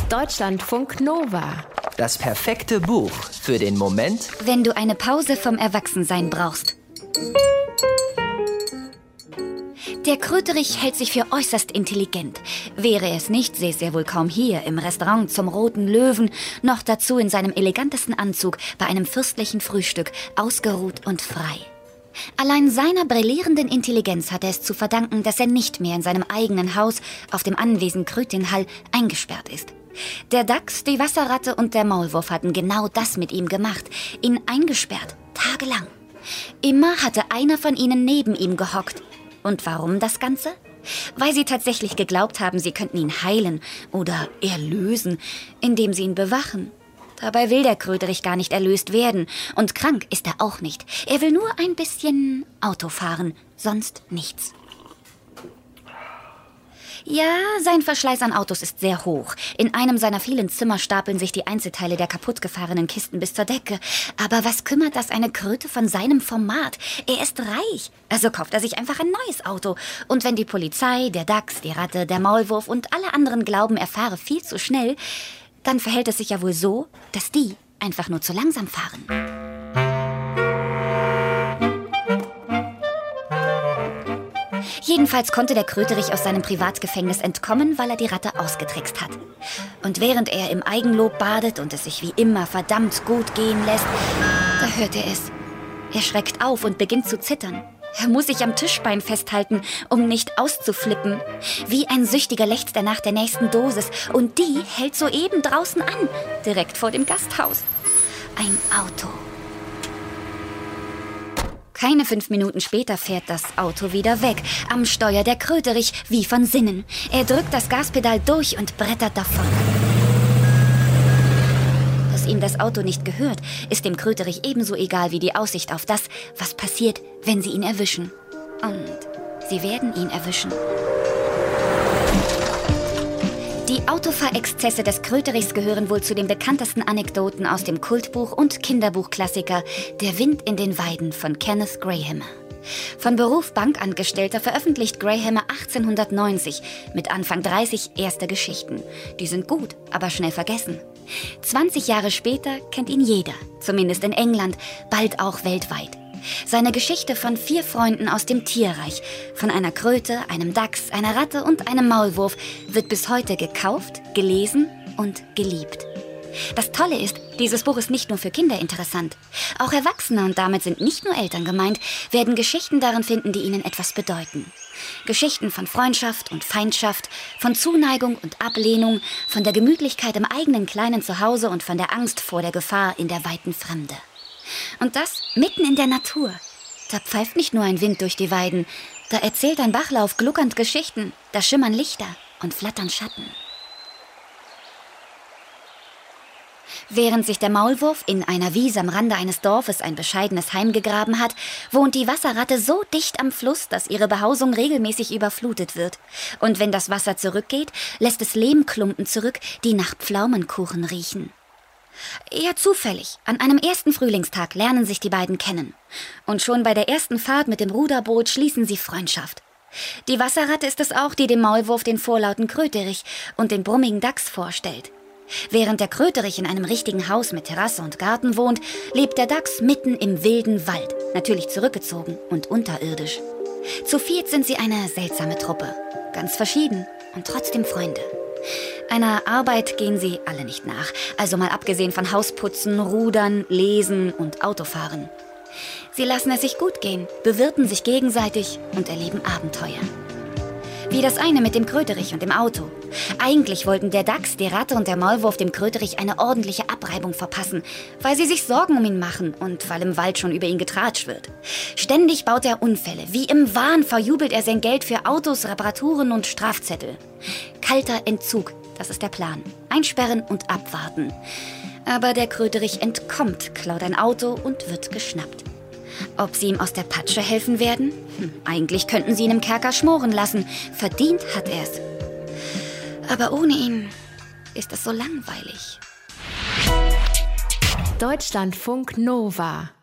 Deutschlandfunk Nova. Das perfekte Buch für den Moment, wenn du eine Pause vom Erwachsensein brauchst. Der Kröterich hält sich für äußerst intelligent. Wäre es nicht, säße er wohl kaum hier im Restaurant zum Roten Löwen, noch dazu in seinem elegantesten Anzug bei einem fürstlichen Frühstück, ausgeruht und frei. Allein seiner brillierenden Intelligenz hat er es zu verdanken, dass er nicht mehr in seinem eigenen Haus auf dem Anwesen Krötinhall eingesperrt ist. Der Dachs, die Wasserratte und der Maulwurf hatten genau das mit ihm gemacht, ihn eingesperrt, tagelang. Immer hatte einer von ihnen neben ihm gehockt. Und warum das Ganze? Weil sie tatsächlich geglaubt haben, sie könnten ihn heilen oder erlösen, indem sie ihn bewachen. Dabei will der Kröterich gar nicht erlöst werden. Und krank ist er auch nicht. Er will nur ein bisschen Auto fahren, sonst nichts. Ja, sein Verschleiß an Autos ist sehr hoch. In einem seiner vielen Zimmer stapeln sich die Einzelteile der kaputtgefahrenen Kisten bis zur Decke. Aber was kümmert das eine Kröte von seinem Format? Er ist reich. Also kauft er sich einfach ein neues Auto. Und wenn die Polizei, der Dachs, die Ratte, der Maulwurf und alle anderen glauben, er fahre viel zu schnell, dann verhält es sich ja wohl so, dass die einfach nur zu langsam fahren. Jedenfalls konnte der Kröterich aus seinem Privatgefängnis entkommen, weil er die Ratte ausgetrickst hat. Und während er im Eigenlob badet und es sich wie immer verdammt gut gehen lässt, da hört er es. Er schreckt auf und beginnt zu zittern. Er muss sich am Tischbein festhalten, um nicht auszuflippen. Wie ein Süchtiger lechzt er nach der nächsten Dosis. Und die hält soeben draußen an, direkt vor dem Gasthaus. Ein Auto. Keine 5 Minuten später fährt das Auto wieder weg. Am Steuer der Kröterich, wie von Sinnen. Er drückt das Gaspedal durch und brettert davon. Dass ihm das Auto nicht gehört, ist dem Kröterich ebenso egal wie die Aussicht auf das, was passiert, wenn sie ihn erwischen. Und sie werden ihn erwischen. Die Autofahrexzesse des Kröterichs gehören wohl zu den bekanntesten Anekdoten aus dem Kultbuch und Kinderbuchklassiker Der Wind in den Weiden von Kenneth Grahame. Von Beruf Bankangestellter veröffentlicht Grahame 1890 mit Anfang 30 erste Geschichten. Die sind gut, aber schnell vergessen. 20 Jahre später kennt ihn jeder, zumindest in England, bald auch weltweit. Seine Geschichte von 4 Freunden aus dem Tierreich, von einer Kröte, einem Dachs, einer Ratte und einem Maulwurf, wird bis heute gekauft, gelesen und geliebt. Das Tolle ist, dieses Buch ist nicht nur für Kinder interessant. Auch Erwachsene, und damit sind nicht nur Eltern gemeint, werden Geschichten darin finden, die ihnen etwas bedeuten. Geschichten von Freundschaft und Feindschaft, von Zuneigung und Ablehnung, von der Gemütlichkeit im eigenen kleinen Zuhause und von der Angst vor der Gefahr in der weiten Fremde. Und das mitten in der Natur. Da pfeift nicht nur ein Wind durch die Weiden, da erzählt ein Bachlauf gluckernd Geschichten, da schimmern Lichter und flattern Schatten. Während sich der Maulwurf in einer Wiese am Rande eines Dorfes ein bescheidenes Heim gegraben hat, wohnt die Wasserratte so dicht am Fluss, dass ihre Behausung regelmäßig überflutet wird. Und wenn das Wasser zurückgeht, lässt es Lehmklumpen zurück, die nach Pflaumenkuchen riechen. Eher zufällig, an einem ersten Frühlingstag lernen sich die beiden kennen. Und schon bei der ersten Fahrt mit dem Ruderboot schließen sie Freundschaft. Die Wasserratte ist es auch, die dem Maulwurf den vorlauten Kröterich und den brummigen Dachs vorstellt. Während der Kröterich in einem richtigen Haus mit Terrasse und Garten wohnt, lebt der Dachs mitten im wilden Wald, natürlich zurückgezogen und unterirdisch. Zu viert sind sie eine seltsame Truppe, ganz verschieden und trotzdem Freunde. Einer Arbeit gehen sie alle nicht nach, also mal abgesehen von Hausputzen, Rudern, Lesen und Autofahren. Sie lassen es sich gut gehen, bewirten sich gegenseitig und erleben Abenteuer. Wie das eine mit dem Kröterich und dem Auto. Eigentlich wollten der Dachs, die Ratte und der Maulwurf dem Kröterich eine ordentliche Abreibung verpassen, weil sie sich Sorgen um ihn machen und weil im Wald schon über ihn getratscht wird. Ständig baut er Unfälle. Wie im Wahn verjubelt er sein Geld für Autos, Reparaturen und Strafzettel. Kalter Entzug, das ist der Plan. Einsperren und abwarten. Aber der Kröterich entkommt, klaut ein Auto und wird geschnappt. Ob sie ihm aus der Patsche helfen werden? Eigentlich könnten sie ihn im Kerker schmoren lassen. Verdient hat er es. Aber ohne ihn ist es so langweilig. Deutschlandfunk Nova.